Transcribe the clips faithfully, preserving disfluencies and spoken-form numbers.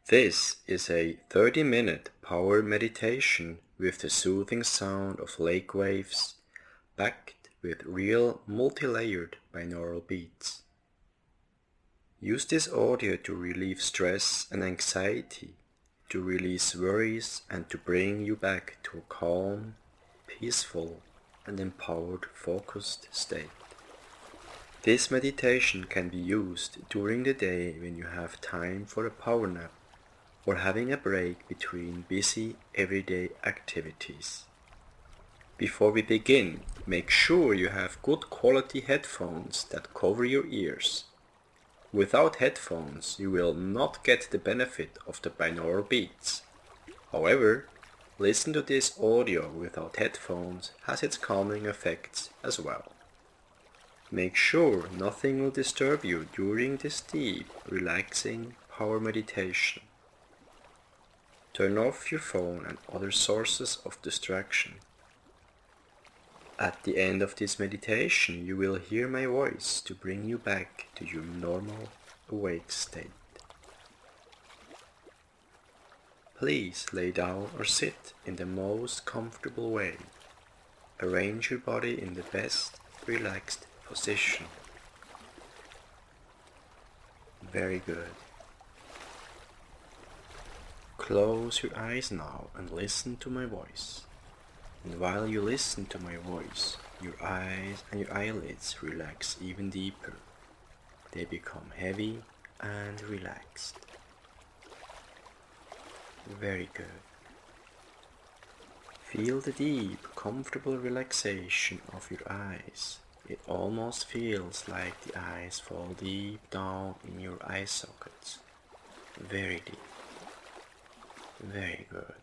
This is a thirty minute power meditation with the soothing sound of lake waves, backed with real multi-layered binaural beats. Use this audio to relieve stress and anxiety, to release worries, and to bring you back to a calm, peaceful, and empowered focused state. This meditation can be used during the day when you have time for a power nap or having a break between busy everyday activities. Before we begin, make sure you have good quality headphones that cover your ears. Without headphones, you will not get the benefit of the binaural beats. However, listen to this audio without headphones has its calming effects as well. Make sure nothing will disturb you during this deep, relaxing power meditation. Turn off your phone and other sources of distraction. At the end of this meditation, you will hear my voice to bring you back to your normal, awake state. Please lay down or sit in the most comfortable way. Arrange your body in the best relaxed position. Very good. Close your eyes now and listen to my voice. And while you listen to my voice, your eyes and your eyelids relax even deeper. They become heavy and relaxed. Very good. Feel the deep, comfortable relaxation of your eyes. It almost feels like the eyes fall deep down in your eye sockets. Very deep. Very good.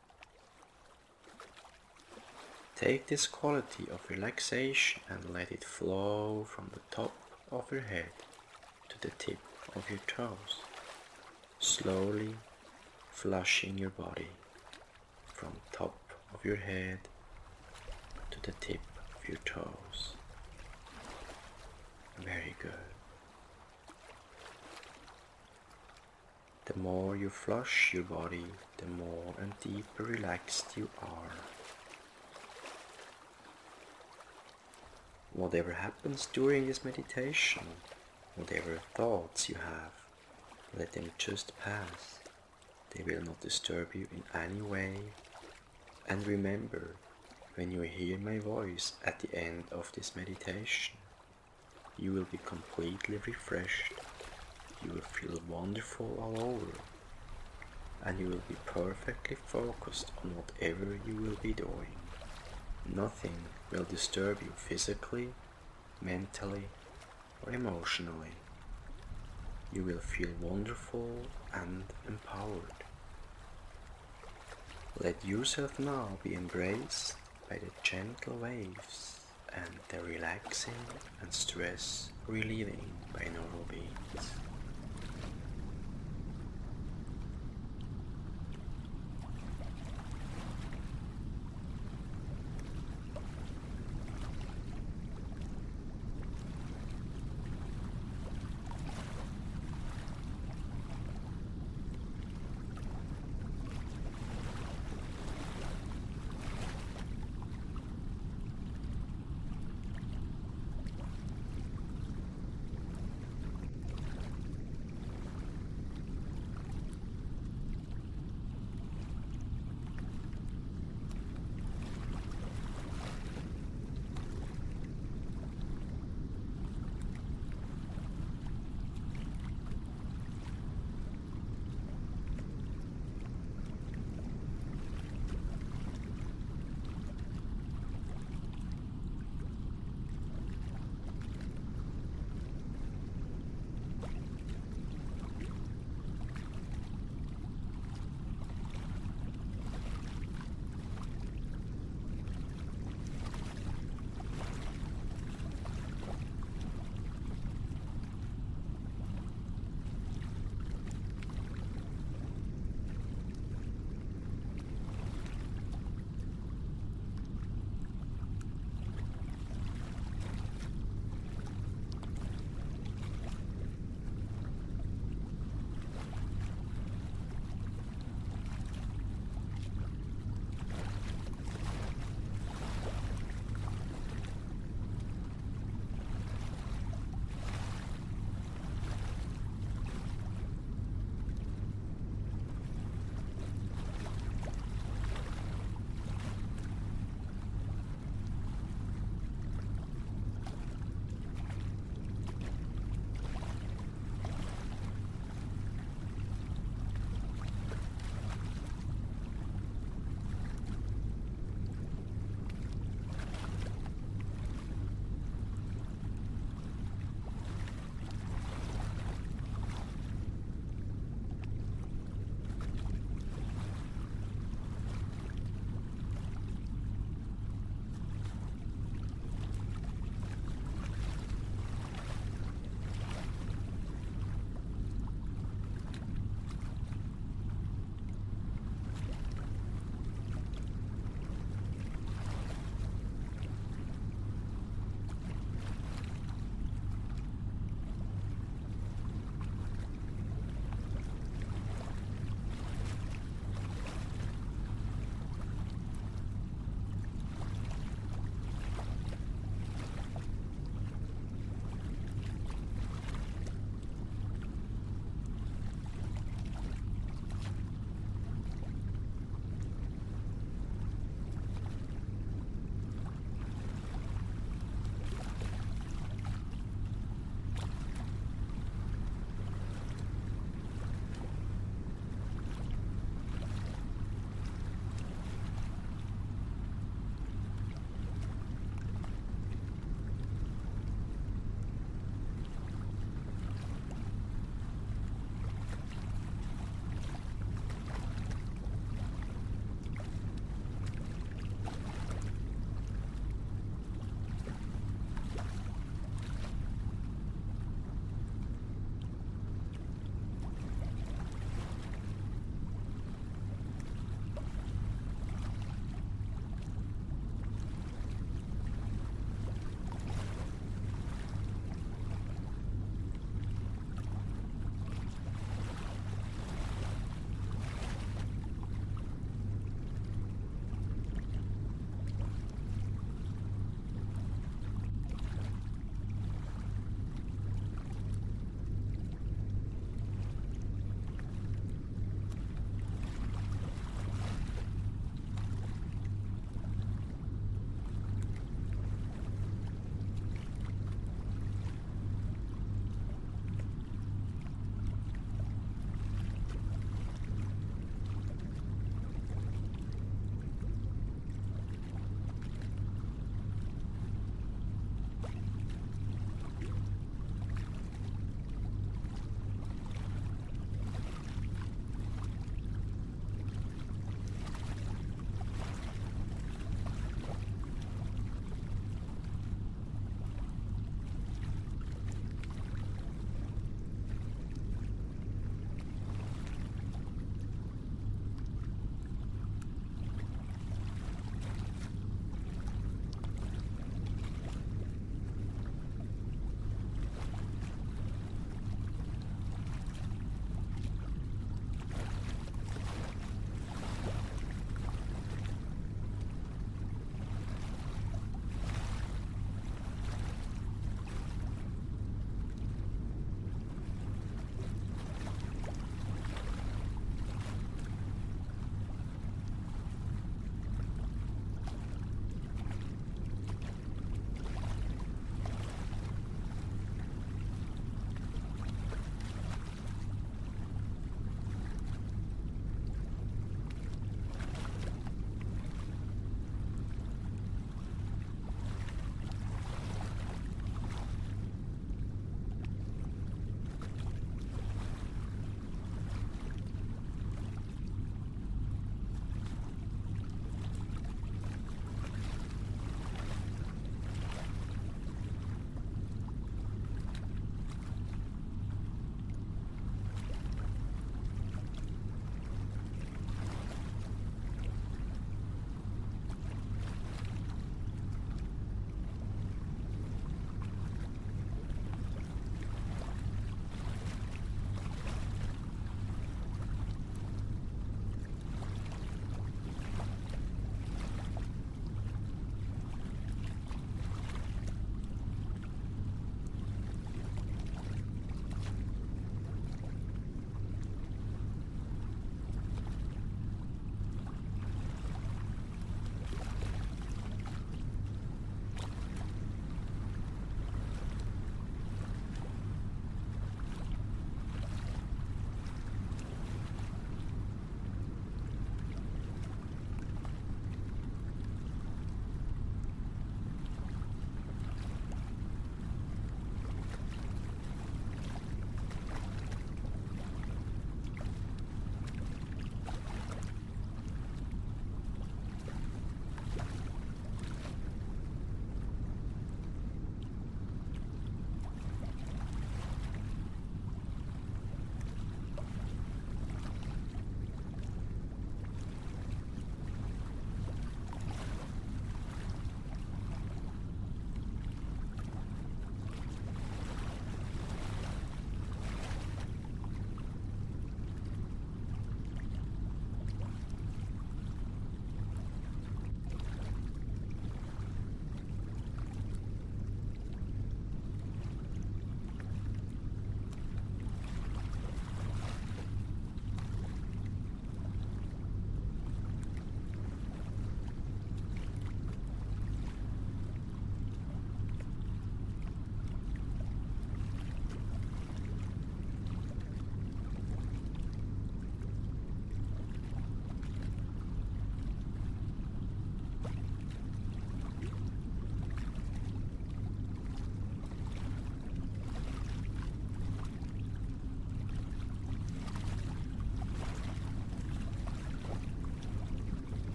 Take this quality of relaxation and let it flow from the top of your head to the tip of your toes, slowly flushing your body from top of your head to the tip of your toes. Very good. The more you flush your body, the more and deeper relaxed you are. Whatever happens during this meditation, whatever thoughts you have, let them just pass. They will not disturb you in any way. And remember, when you hear my voice at the end of this meditation, you will be completely refreshed. You will feel wonderful all over, and you will be perfectly focused on whatever you will be doing. Nothing will disturb you physically, mentally, or emotionally. You will feel wonderful and empowered. Let yourself now be embraced by the gentle waves and the relaxing and stress relieving binaural beats.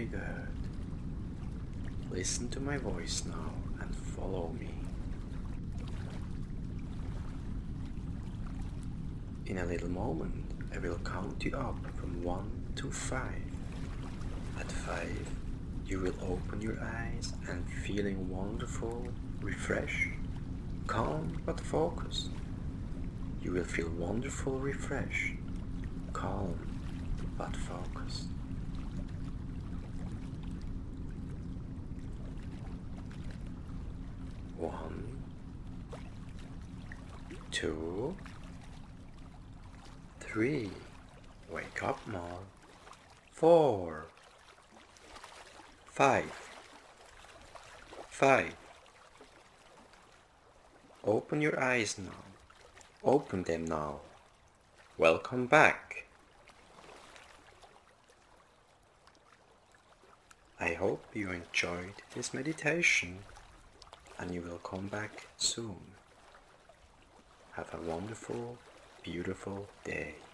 good. Listen to my voice now and follow me. In a little moment, I will count you up from one to five. At five, you will open your eyes and feeling wonderful, refreshed, calm but focused. You will feel wonderful, refreshed, calm but focused. One, two, three, wake up more. Four, five, five. Open your eyes now. Open them now. Welcome back. I hope you enjoyed this meditation and you will come back soon. Have a wonderful, beautiful day.